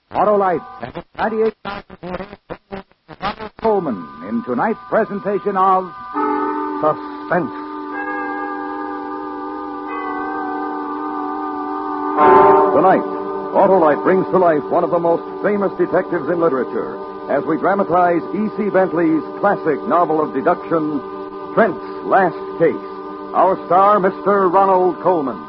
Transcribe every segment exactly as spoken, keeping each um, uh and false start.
Autolite, ninety-eight thousand Coleman, in tonight's presentation of Suspense. Tonight, Autolite brings to life one of the most famous detectives in literature as we dramatize E C. Bentley's classic novel of deduction, Trent's Last Case. Our star, Mister Ronald Colman.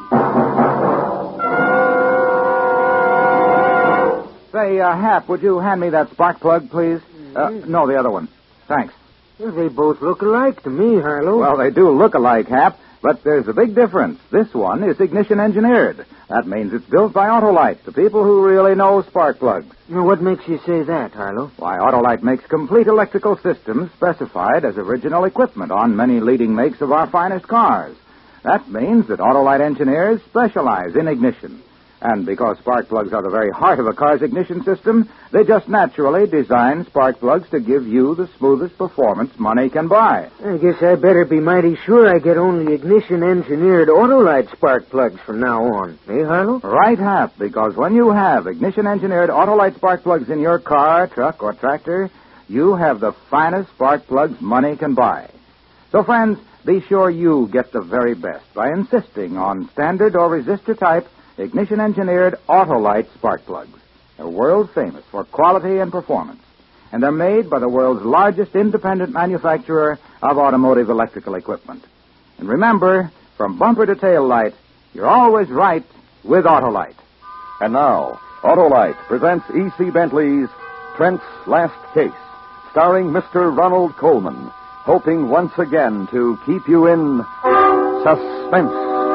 Say, uh, Hap, would you hand me that spark plug, please? Uh, no, the other one. Thanks. Well, they both look alike to me, Harlow. Well, they do look alike, Hap, but there's a big difference. This one is ignition engineered. That means it's built by Autolite, the people who really know spark plugs. Now, what makes you say that, Harlow? Why, Autolite makes complete electrical systems specified as original equipment on many leading makes of our finest cars. That means that Autolite engineers specialize in ignition. And because spark plugs are the very heart of a car's ignition system, they just naturally design spark plugs to give you the smoothest performance money can buy. I guess I better be mighty sure I get only ignition-engineered Autolite spark plugs from now on. Eh, Harlow? Right, Hap, because when you have ignition-engineered Autolite spark plugs in your car, truck, or tractor, you have the finest spark plugs money can buy. So, friends, be sure you get the very best by insisting on standard or resistor type ignition-engineered Autolite spark plugs. They're world famous for quality and performance, and they're made by the world's largest independent manufacturer of automotive electrical equipment. And remember, from bumper to tail light, you're always right with Autolite. And now, Autolite presents E C. Bentley's Trent's Last Case, starring Mister Ronald Colman, hoping once again to keep you in suspense.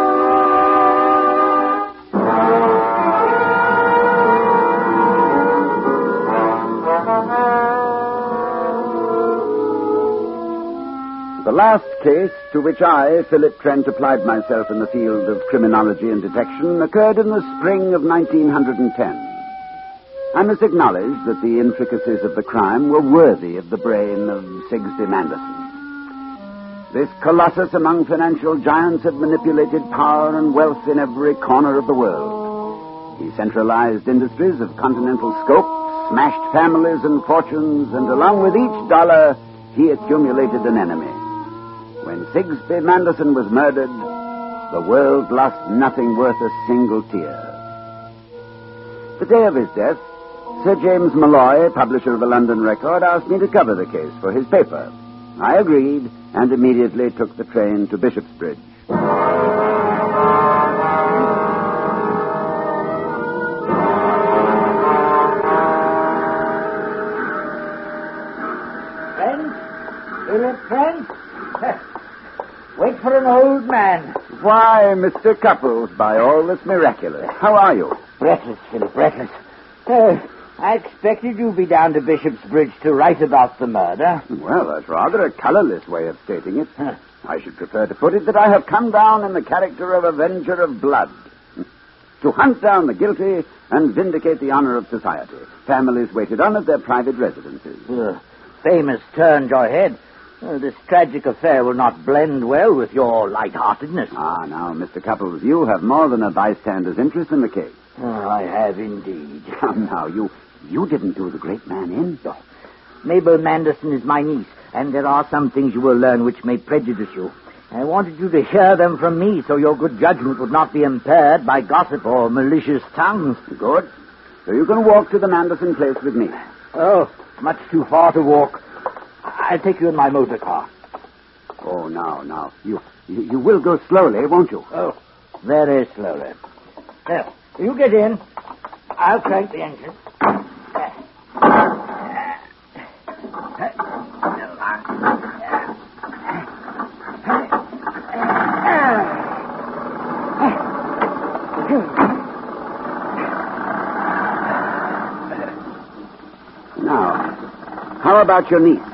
The last case to which I, Philip Trent, applied myself in the field of criminology and detection occurred in the spring of nineteen ten. I must acknowledge that the intricacies of the crime were worthy of the brain of Sigsbee Manderson. This colossus among financial giants had manipulated power and wealth in every corner of the world. He centralized industries of continental scope, smashed families and fortunes, and along with each dollar, he accumulated an enemy. When Sigsbee Manderson was murdered, the world lost nothing worth a single tear. The day of his death, Sir James Malloy, publisher of the London Record, asked me to cover the case for his paper. I agreed and immediately took the train to Bishopsbridge. Friends? Philip Trent? Wait for an old man. Why, Mister Cupples, by all that's miraculous. How are you? Breathless, Philip, breathless. Uh, I expected you'd be down to Bishopsbridge to write about the murder. Well, that's rather a colorless way of stating it. Huh. I should prefer to put it that I have come down in the character of avenger of blood. To hunt down the guilty and vindicate the honor of society. Families waited on at their private residences. Uh, famous turned your head. Uh, this tragic affair will not blend well with your light-heartedness. Ah, now, Mister Cupples, you have more than a bystander's interest in the case. Oh, I have indeed. Come now, you you didn't do the great man in. Oh. Mabel Manderson is my niece, and there are some things you will learn which may prejudice you. I wanted you to hear them from me so your good judgment would not be impaired by gossip or malicious tongues. Good. So you can walk to the Manderson place with me. Oh, much too far to walk. I'll take you in my motor car. Oh, now, now. You, you you will go slowly, won't you? Oh, very slowly. There, you get in. I'll crank the engine. Now, how about your niece?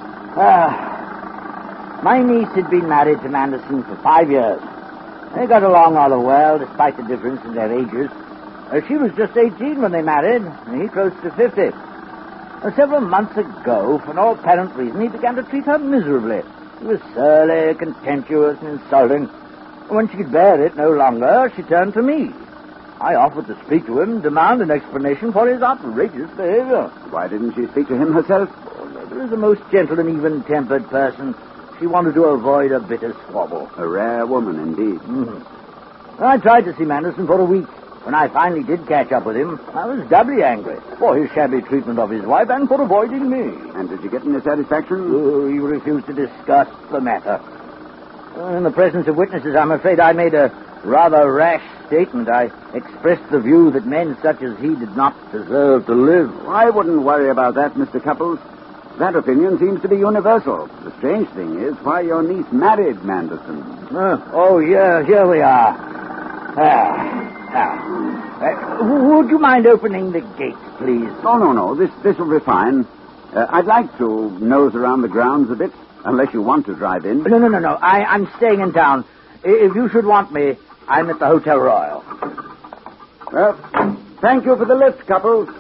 Ah, my niece had been married to Manderson for five years. They got along rather well, despite the difference in their ages. Uh, she was just eighteen when they married, and he close to fifty. Uh, several months ago, for no apparent reason, he began to treat her miserably. He was surly, contemptuous, and insulting. When she could bear it no longer, she turned to me. I offered to speak to him, demand an explanation for his outrageous behavior. Why didn't she speak to him herself? Oh, Mother is a most gentle and even-tempered person. She wanted to avoid a bitter squabble. A rare woman, indeed. Mm-hmm. I tried to see Manderson for a week. When I finally did catch up with him, I was doubly angry for his shabby treatment of his wife and for avoiding me. And did you get any satisfaction? Oh, he refused to discuss the matter. Uh, in the presence of witnesses, I'm afraid I made a rather rash statement. I expressed the view that men such as he did not deserve to live. I wouldn't worry about that, Mister Couples. That opinion seems to be universal. The strange thing is why your niece married Manderson. Uh, oh, yeah, here we are. Ah. Now, uh, would you mind opening the gates, please? Oh, no, no. This this will be fine. Uh, I'd like to nose around the grounds a bit, unless you want to drive in. No, no, no, no. I, I'm staying in town. If you should want me, I'm at the Hotel Royal. Well, thank you for the lift, Couples.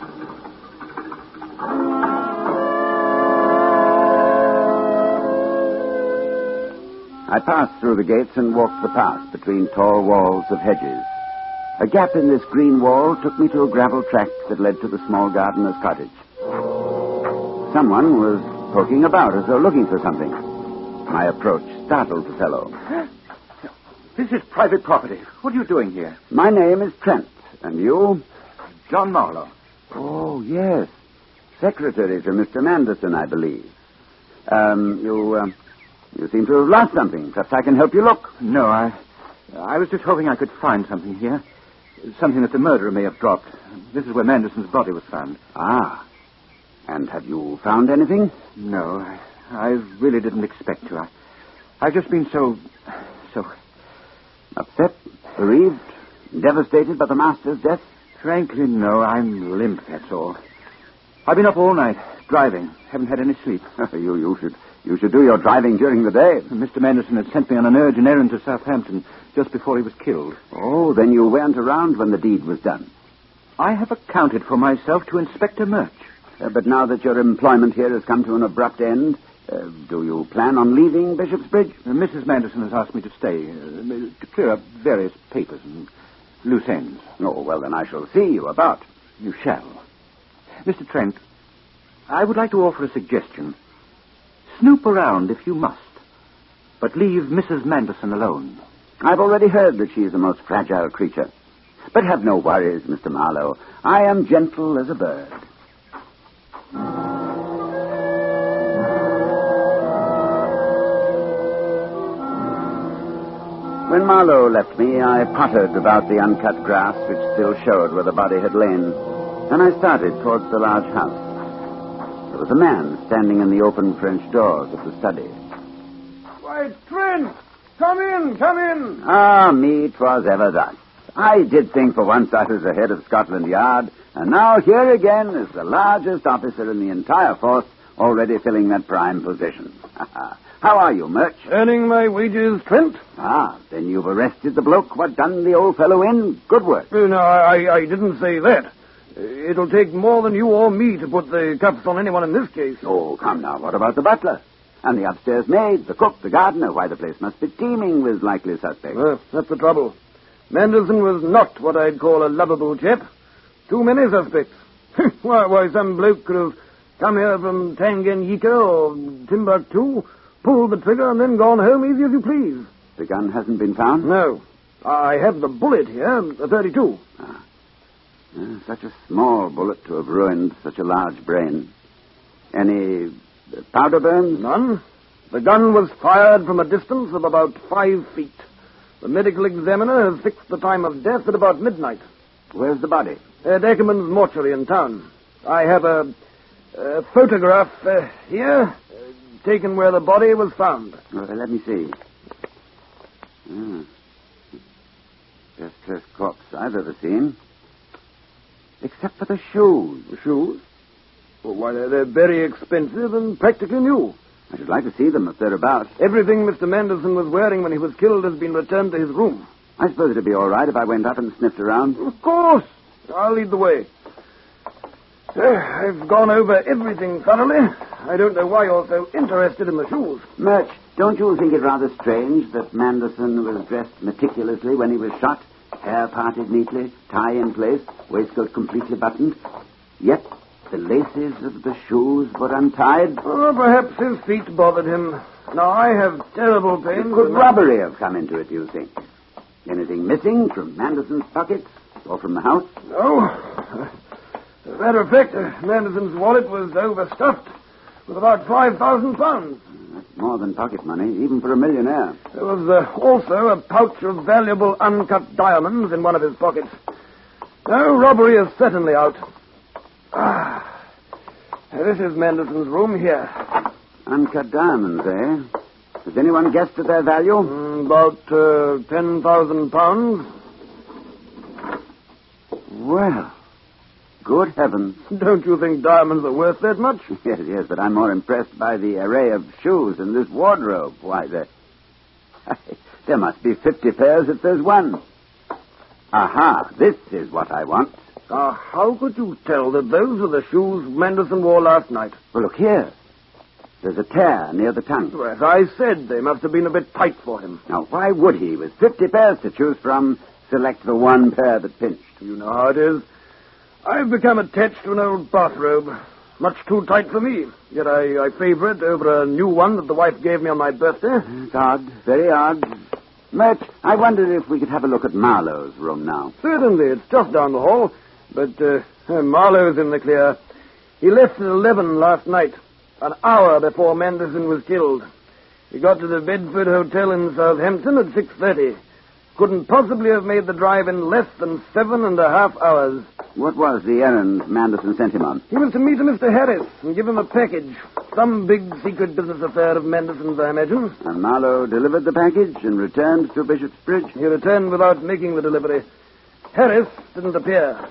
I passed through the gates and walked the path between tall walls of hedges. A gap in this green wall took me to a gravel track that led to the small gardener's cottage. Someone was poking about as though looking for something. My approach startled the fellow. This is private property. What are you doing here? My name is Trent. And you? John Marlowe. Oh, yes. Secretary to Mister Manderson, I believe. Um, you, uh, you seem to have lost something. Perhaps I can help you look. No, I... I was just hoping I could find something here. Something that the murderer may have dropped. This is where Manderson's body was found. Ah. And have you found anything? No, I, I really didn't expect to. I, I've just been so... so... Upset? Bereaved? Devastated by the master's death? Frankly, no. I'm limp, that's all. I've been up all night, driving. Haven't had any sleep. you, you should... You should do your driving during the day. Mister Manderson had sent me on an urgent errand to Southampton just before he was killed. Oh, then you weren't around when the deed was done. I have accounted for myself to Inspector Murch. Uh, but now that your employment here has come to an abrupt end, uh, do you plan on leaving Bishopsbridge? Uh, Missus Manderson has asked me to stay, uh, to clear up various papers and loose ends. Oh, well, then I shall see you about. You shall. Mister Trent, I would like to offer a suggestion. Snoop around if you must, but leave Missus Manderson alone. I've already heard that she is a most fragile creature. But have no worries, Mister Marlowe. I am gentle as a bird. When Marlowe left me, I pottered about the uncut grass which still showed where the body had lain. Then I started towards the large house. There was a man standing in the open French doors of the study. Why, Trent! Come in, come in! Ah, me, 'twas ever thus. I did think for once I was the head of Scotland Yard, and now here again is the largest officer in the entire force already filling that prime position. How are you, Murch? Earning my wages, Trent? Ah, then you've arrested the bloke what done the old fellow in. Good work. Uh, no, I, I didn't say that. It'll take more than you or me to put the cuffs on anyone in this case. Oh, come now. What about the butler? And the upstairs maid, the cook, the gardener? Why, the place must be teeming with likely suspects. Well, that's the trouble. Manderson was not what I'd call a lovable chap. Too many suspects. why, why, some bloke could have come here from Tanganyika or Timbuktu, pulled the trigger, and then gone home easy as you please. The gun hasn't been found? No. I have the bullet here, a thirty-two. Ah. Uh, such a small bullet to have ruined such a large brain. Any uh, powder burns? None. The gun was fired from a distance of about five feet. The medical examiner has fixed the time of death at about midnight. Where's the body? At Ackerman's mortuary in town. I have a, a photograph uh, here, uh, taken where the body was found. Well, let me see. Ah. Best dressed corpse I've ever seen. Except for the shoes. The shoes? Well, why, they're, they're very expensive and practically new. I should like to see them if they're about. Everything Mister Manderson was wearing when he was killed has been returned to his room. I suppose it'd be all right if I went up and sniffed around. Of course. I'll lead the way. Uh, I've gone over everything thoroughly. I don't know why you're so interested in the shoes. Murch, don't you think it rather strange that Manderson was dressed meticulously when he was shot, Hair parted neatly, tie in place, waistcoat completely buttoned. Yet the laces of the shoes were untied. Oh, perhaps his feet bothered him. Now, I have terrible pain. Could robbery have come into it, do you think? Anything missing from Manderson's pockets or from the house? No. As a matter of fact, uh, Manderson's wallet was overstuffed with about five thousand pounds. That's more than pocket money, even for a millionaire. There was uh, also a pouch of valuable uncut diamonds in one of his pockets. No, robbery is certainly out. Ah, this is Manderson's room here. Uncut diamonds, eh? Has anyone guessed at their value? Mm, about uh, ten thousand pounds. Well, good heavens. Don't you think diamonds are worth that much? Yes, yes, but I'm more impressed by the array of shoes in this wardrobe. Why, there, there must be fifty pairs if there's one. Aha, this is what I want. Uh, how could you tell that those are the shoes Manderson wore last night? Well, look here. There's a tear near the tongue. Well, as I said, they must have been a bit tight for him. Now, why would he, with fifty pairs to choose from, select the one pair that pinched? You know how it is. I've become attached to an old bathrobe. Much too tight for me. Yet I, I favor it over a new one that the wife gave me on my birthday. It's odd, very odd. Mert, I wondered if we could have a look at Marlowe's room now. Certainly, it's just down the hall. But uh, Marlowe's in the clear. He left at eleven last night, an hour before Manderson was killed. He got to the Bedford Hotel in Southampton at six thirty. Couldn't possibly have made the drive in less than seven and a half hours. What was the errand Manderson sent him on? He was to meet a Mister Harris and give him a package. Some big secret business affair of Manderson's, I imagine. And Marlowe delivered the package and returned to Bishop's Bridge? He returned without making the delivery. Harris didn't appear.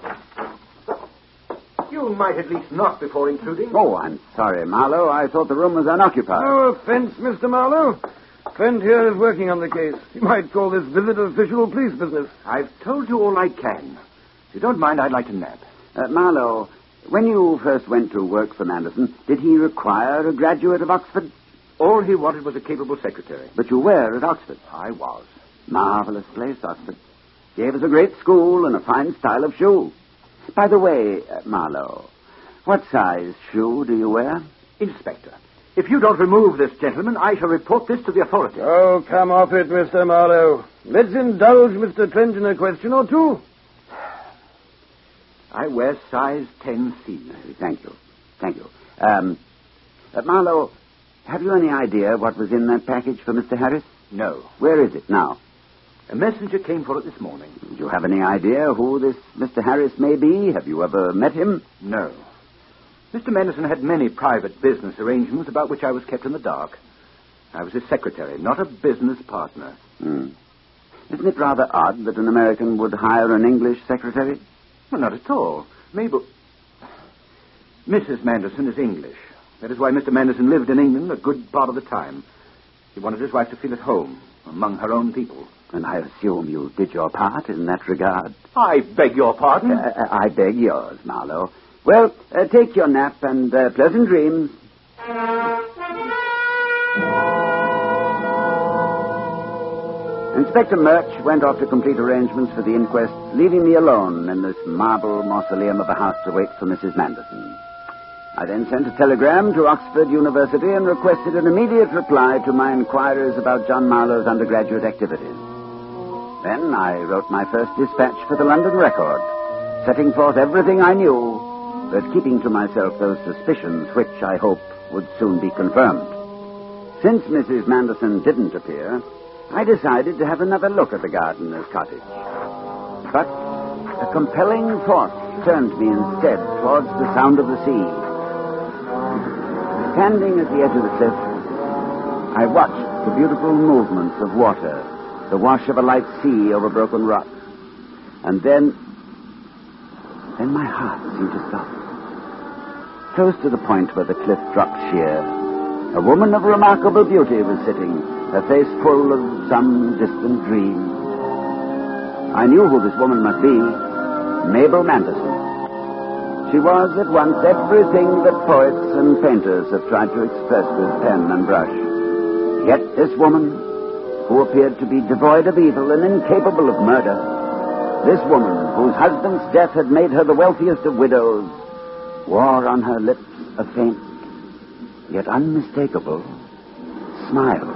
You might at least knock before intruding. Oh, I'm sorry, Marlowe. I thought the room was unoccupied. No offense, Mister Marlowe. Friend here is working on the case. You might call this visit official police business. I've told you all I can. If you don't mind, I'd like to nap. Uh, Marlowe, when you first went to work for Manderson, did he require a graduate of Oxford? All he wanted was a capable secretary. But you were at Oxford. I was. Marvelous place, Oxford. Gave us a great school and a fine style of shoe. By the way, uh, Marlowe, what size shoe do you wear? Inspector, if you don't remove this gentleman, I shall report this to the authorities. Oh, come off it, Mister Marlowe. Let's indulge Mister Trent in a question or two. I wear size ten C. Thank you. Thank you. Um, uh, Marlowe, have you any idea what was in that package for Mister Harris? No. Where is it now? A messenger came for it this morning. Do you have any idea who this Mister Harris may be? Have you ever met him? No. Mister Manderson had many private business arrangements about which I was kept in the dark. I was his secretary, not a business partner. Hmm. Isn't it rather odd that an American would hire an English secretary? Well, not at all. Mabel... Missus Manderson is English. That is why Mister Manderson lived in England a good part of the time. He wanted his wife to feel at home among her own people. And I assume you did your part in that regard. I beg your pardon? Uh, I beg yours, Marlowe. Well, uh, take your nap and uh, pleasant dreams. Inspector Murch went off to complete arrangements for the inquest, leaving me alone in this marble mausoleum of a house to wait for Missus Manderson. I then sent a telegram to Oxford University and requested an immediate reply to my inquiries about John Marlowe's undergraduate activities. Then I wrote my first dispatch for the London Record, setting forth everything I knew, but keeping to myself those suspicions which, I hope, would soon be confirmed. Since Missus Manderson didn't appear, I decided to have another look at the gardener's cottage. But a compelling force turned me instead towards the sound of the sea. Standing at the edge of the cliff, I watched the beautiful movements of water, the wash of a light sea over broken rocks. And then, then my heart seemed to stop. Close to the point where the cliff dropped sheer, a woman of remarkable beauty was sitting, her face full of some distant dream. I knew who this woman must be, Mabel Manderson. She was at once everything that poets and painters have tried to express with pen and brush. Yet this woman, who appeared to be devoid of evil and incapable of murder, This woman, whose husband's death had made her the wealthiest of widows, wore on her lips a faint, yet unmistakable, smile.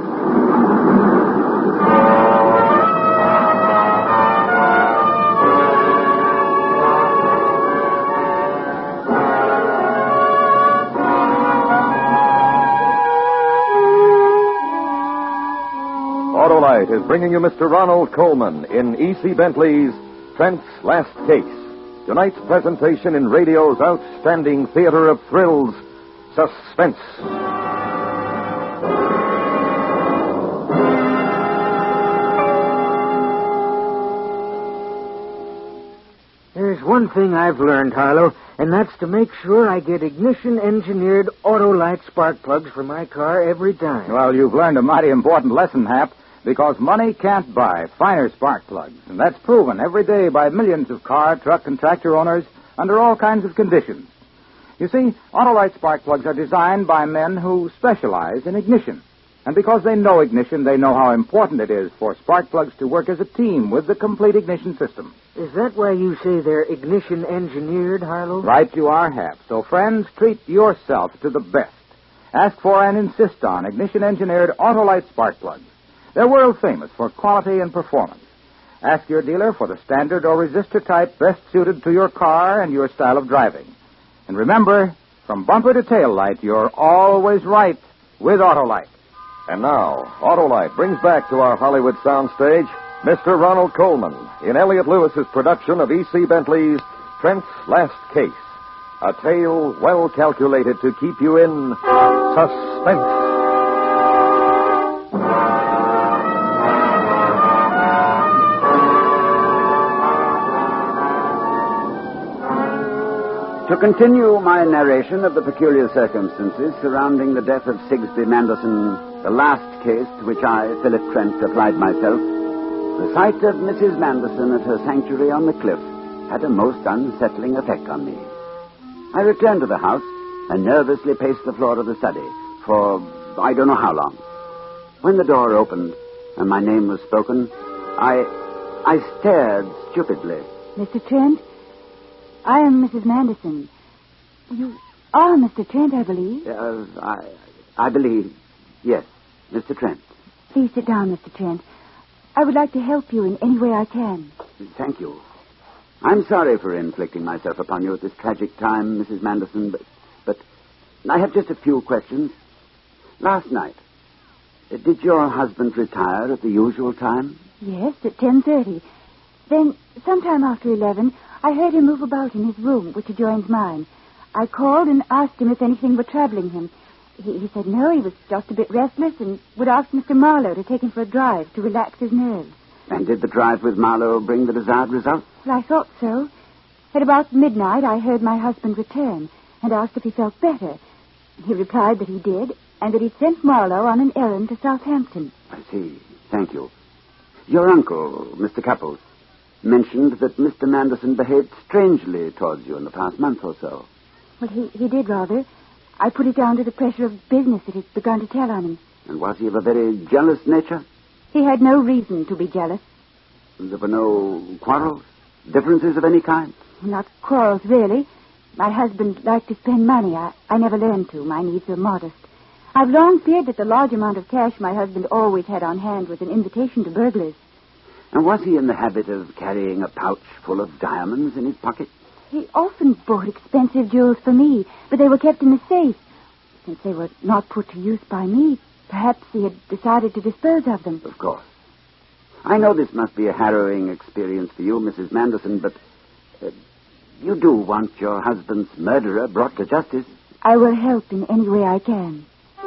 Autolite is bringing you Mister Ronald Colman in E C. Bentley's Trent's Last Case. Tonight's presentation in radio's outstanding theater of thrills, Suspense. There's one thing I've learned, Harlow, and that's to make sure I get ignition-engineered Autolite spark plugs for my car every time. Well, you've learned a mighty important lesson, Hap, because money can't buy finer spark plugs. And that's proven every day by millions of car, truck, and tractor owners under all kinds of conditions. You see, Autolite spark plugs are designed by men who specialize in ignition. And because they know ignition, they know how important it is for spark plugs to work as a team with the complete ignition system. Is that why you say they're ignition-engineered, Harlow? Right you are, Hap. So, friends, treat yourself to the best. Ask for and insist on ignition-engineered Autolite spark plugs. They're world famous for quality and performance. Ask your dealer for the standard or resistor type best suited to your car and your style of driving. And remember, from bumper to tail light, you're always right with Autolite. And now, Autolite brings back to our Hollywood soundstage Mister Ronald Colman in Elliott Lewis's production of E C. Bentley's Trent's Last Case. A tale well calculated to keep you in suspense. To continue my narration of the peculiar circumstances surrounding the death of Sigsbee Manderson, the last case to which I, Philip Trent, applied myself, the sight of Missus Manderson at her sanctuary on the cliff had a most unsettling effect on me. I returned to the house and nervously paced the floor of the study for I don't know how long. When the door opened and my name was spoken, I I stared stupidly. Mister Trent? I am Missus Manderson. You are Mister Trent, I believe. Uh, I, I believe, yes, Mister Trent. Please sit down, Mister Trent. I would like to help you in any way I can. Thank you. I'm sorry for inflicting myself upon you at this tragic time, Missus Manderson, but, but I have just a few questions. Last night, did your husband retire at the usual time? Yes, at ten thirty. Then, sometime after eleven, I heard him move about in his room, which adjoins mine. I called and asked him if anything were troubling him. He, he said no, he was just a bit restless and would ask Mister Marlowe to take him for a drive to relax his nerves. And did the drive with Marlowe bring the desired result? Well, I thought so. At about midnight, I heard my husband return and asked if he felt better. He replied that he did, and that he'd sent Marlowe on an errand to Southampton. I see. Thank you. Your uncle, Mister Couples, mentioned that Mister Manderson behaved strangely towards you in the past month or so. Well, he, he did, rather. I put it down to the pressure of business that had begun to tell on him. And was he of a very jealous nature? He had no reason to be jealous. There were no quarrels? Differences of any kind? Not quarrels, really. My husband liked to spend money. I, I never learned to. My needs were modest. I've long feared that the large amount of cash my husband always had on hand was an invitation to burglars. And was he in the habit of carrying a pouch full of diamonds in his pocket? He often bought expensive jewels for me, but they were kept in the safe. Since they were not put to use by me, perhaps he had decided to dispose of them. Of course. I know this must be a harrowing experience for you, Missus Manderson, but uh, you do want your husband's murderer brought to justice. I will help in any way I can.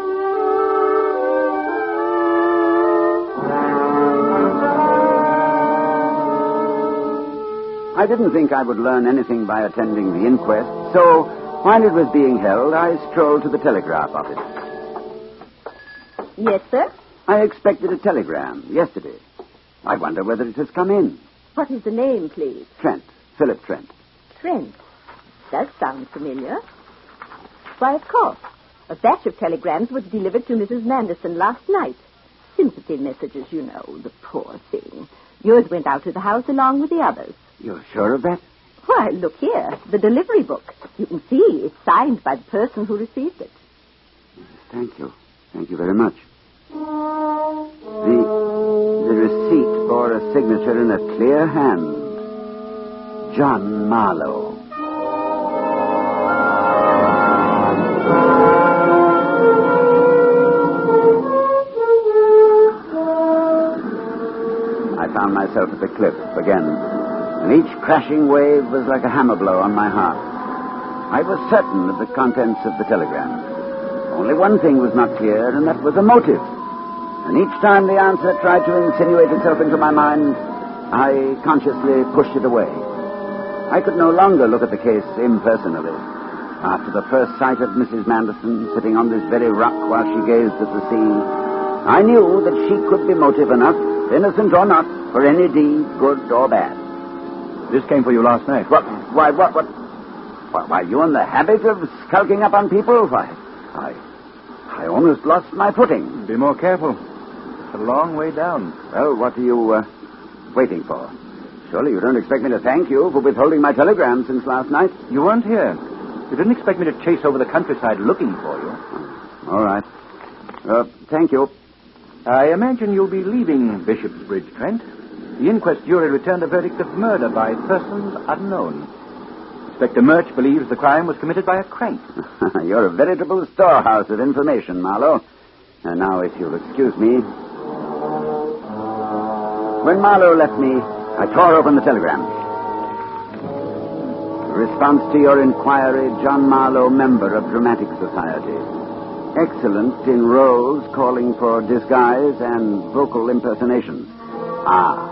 I didn't think I would learn anything by attending the inquest, so while it was being held, I strolled to the telegraph office. Yes, sir? I expected a telegram yesterday. I wonder whether it has come in. What is the name, please? Trent. Philip Trent. Trent. Does sound familiar. Why, of course. A batch of telegrams was delivered to Missus Manderson last night. Sympathy messages, you know. The poor thing. Yours went out to the house along with the others. You're sure of that? Why, look here, the delivery book. You can see it's signed by the person who received it. Thank you. Thank you very much. The, the receipt bore a signature in a clear hand. John Marlowe. I found myself at the cliff again, and each crashing wave was like a hammer blow on my heart. I was certain of the contents of the telegram. Only one thing was not clear, and that was a motive. And each time the answer tried to insinuate itself into my mind, I consciously pushed it away. I could no longer look at the case impersonally. After the first sight of Missus Manderson sitting on this very rock while she gazed at the sea, I knew that she could be motive enough, innocent or not, for any deed, good or bad. This came for you last night. What? Why, what, what? Why, why, you in the habit of skulking up on people? Why, I, I almost lost my footing. Be more careful. It's a long way down. Well, what are you, uh, waiting for? Surely you don't expect me to thank you for withholding my telegram since last night? You weren't here. You didn't expect me to chase over the countryside looking for you. All right. Uh, thank you. I imagine you'll be leaving Bishop's Bridge, Trent. The inquest jury returned a verdict of murder by persons unknown. Inspector Murch believes the crime was committed by a crank. You're a veritable storehouse of information, Marlowe. And now, if you'll excuse me. When Marlowe left me, I tore open the telegram. Response to your inquiry, John Marlowe, member of Dramatic Society. Excellent in roles calling for disguise and vocal impersonations. Ah.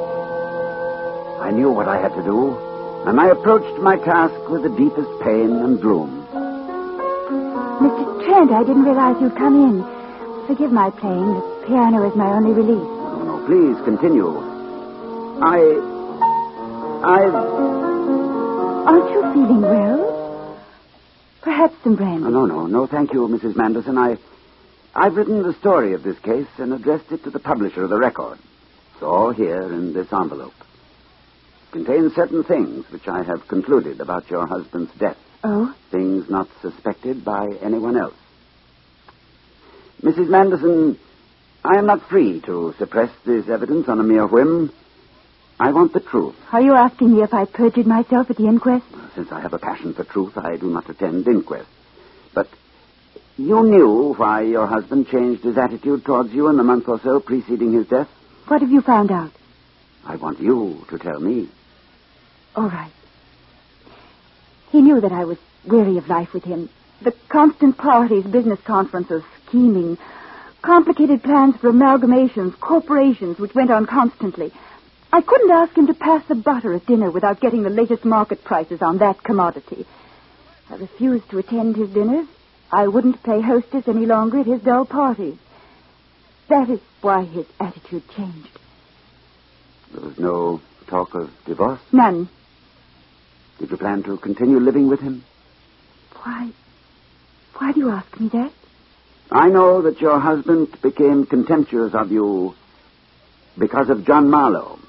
I knew what I had to do, and I approached my task with the deepest pain and gloom. Mister Trent, I didn't realize you'd come in. Forgive my playing. The piano is my only relief. No, no, please continue. I... I... Aren't you feeling well? Perhaps some brandy. Oh, no, no, no, thank you, Missus Manderson. I, I've written the story of this case and addressed it to the publisher of the record. It's all here in this envelope. It contains certain things which I have concluded about your husband's death. Oh? Things not suspected by anyone else. Missus Manderson, I am not free to suppress this evidence on a mere whim. I want the truth. Are you asking me if I perjured myself at the inquest? Since I have a passion for truth, I do not attend inquests. But you knew why your husband changed his attitude towards you in the month or so preceding his death? What have you found out? I want you to tell me. All right. He knew that I was weary of life with him. The constant parties, business conferences, scheming, complicated plans for amalgamations, corporations, which went on constantly. I couldn't ask him to pass the butter at dinner without getting the latest market prices on that commodity. I refused to attend his dinners. I wouldn't play hostess any longer at his dull parties. That is why his attitude changed. There was no talk of divorce? None. Did you plan to continue living with him? Why? Why do you ask me that? I know that your husband became contemptuous of you because of John Marlowe.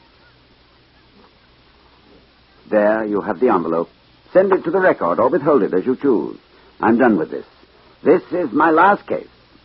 There, you have the envelope. Send it to the record or withhold it as you choose. I'm done with this. This is my last case.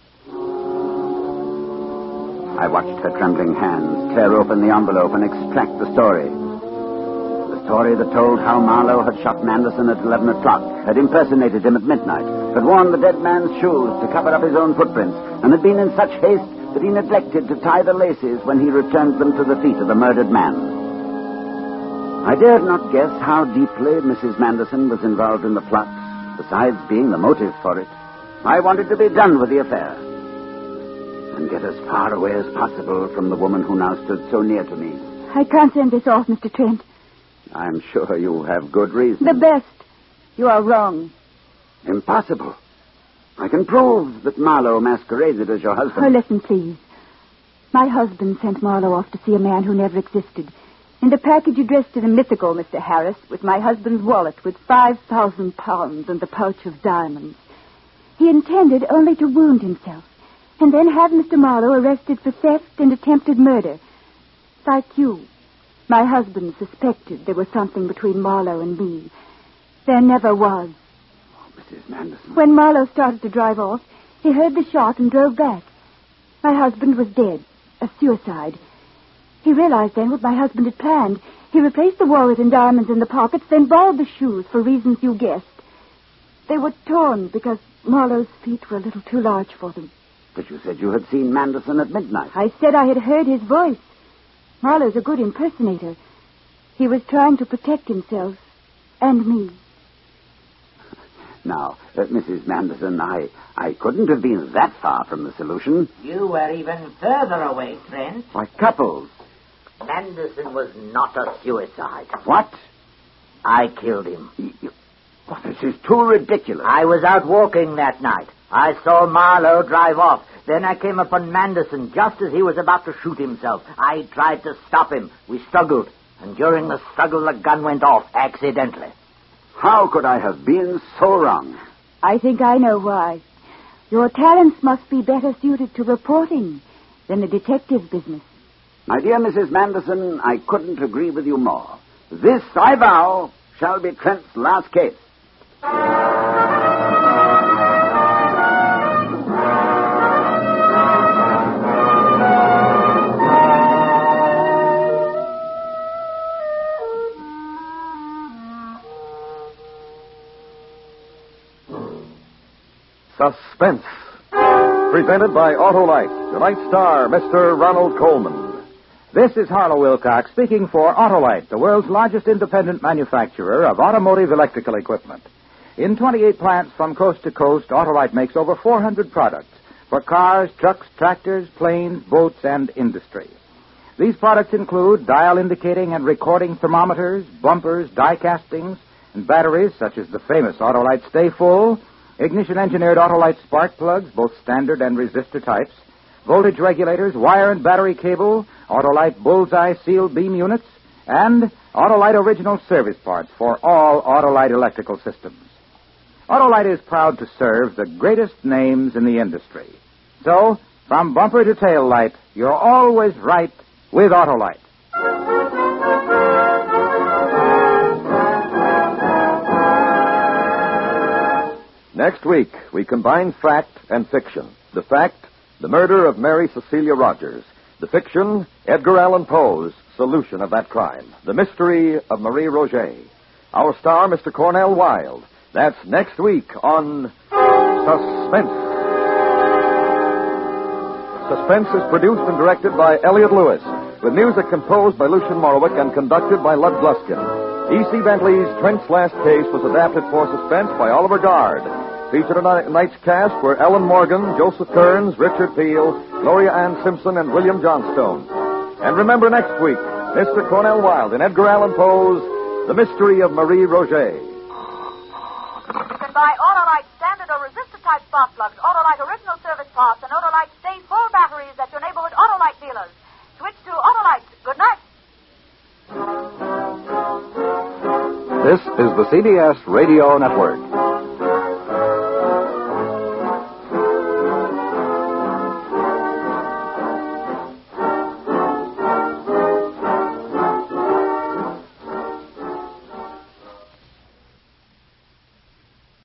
I watched her trembling hands tear open the envelope and extract the story. The story that told how Marlowe had shot Manderson at eleven o'clock, had impersonated him at midnight, had worn the dead man's shoes to cover up his own footprints, and had been in such haste that he neglected to tie the laces when he returned them to the feet of the murdered man. I dared not guess how deeply Missus Manderson was involved in the plot, besides being the motive for it. I wanted to be done with the affair and get as far away as possible from the woman who now stood so near to me. I can't send this off, Mister Trent. I'm sure you have good reason. The best. You are wrong. Impossible. I can prove that Marlowe masqueraded as your husband. Oh, listen, please. My husband sent Marlowe off to see a man who never existed. In the package addressed to the mythical Mister Harris was my husband's wallet with five thousand pounds and the pouch of diamonds. He intended only to wound himself and then have Mister Marlowe arrested for theft and attempted murder. Like you, my husband suspected there was something between Marlowe and me. There never was. Oh, Missus Manderson. When Marlowe started to drive off, he heard the shot and drove back. My husband was dead. A suicide. He realized then what my husband had planned. He replaced the wallet and diamonds in the pockets, then borrowed the shoes for reasons you guessed. They were torn because Marlowe's feet were a little too large for them. But you said you had seen Manderson at midnight. I said I had heard his voice. Marlowe's a good impersonator. He was trying to protect himself and me. Now, uh, Missus Manderson, I, I couldn't have been that far from the solution. You were even further away, Trent. Why, Couples. Manderson was not a suicide. What? I killed him. You, well, this is too ridiculous. I was out walking that night. I saw Marlowe drive off. Then I came upon Manderson just as he was about to shoot himself. I tried to stop him. We struggled. And during the struggle, the gun went off accidentally. How could I have been so wrong? I think I know why. Your talents must be better suited to reporting than the detective business. My dear Missus Manderson, I couldn't agree with you more. This, I vow, shall be Trent's last case. Suspense. Presented by Autolite. Tonight's star, Mister Ronald Coleman. This is Harlow Wilcox speaking for Autolite, the world's largest independent manufacturer of automotive electrical equipment. In twenty-eight plants from coast to coast, Autolite makes over four hundred products for cars, trucks, tractors, planes, boats, and industry. These products include dial indicating and recording thermometers, bumpers, die castings, and batteries such as the famous Autolite Stay Full, ignition-engineered Autolite spark plugs, both standard and resistor types, voltage regulators, wire and battery cable, Autolite bullseye sealed beam units, and Autolite original service parts for all Autolite electrical systems. Autolite is proud to serve the greatest names in the industry. So, from bumper to tail light, you're always right with Autolite. Next week, we combine fact and fiction. The fact, the murder of Mary Cecilia Rogers. The fiction, Edgar Allan Poe's solution of that crime. The mystery of Marie Roget. Our star, Mister Cornell Wilde. That's next week on Suspense. Suspense is produced and directed by Elliot Lewis, with music composed by Lucian Morowick and conducted by Lud Gluskin. E C. Bentley's Trent's Last Case was adapted for Suspense by Oliver Gard. Featured in tonight's cast were Ellen Morgan, Joseph Kearns, Richard Peel, Gloria Ann Simpson, and William Johnstone. And remember next week, Mister Cornell Wilde in Edgar Allan Poe's The Mystery of Marie Roget. You can buy Autolite standard or resistor-type spark plugs, Autolite original service parts, and Autolite Stay Full batteries at your neighborhood Autolite dealers. Switch to Autolite. Good night. This is the C B S Radio Network.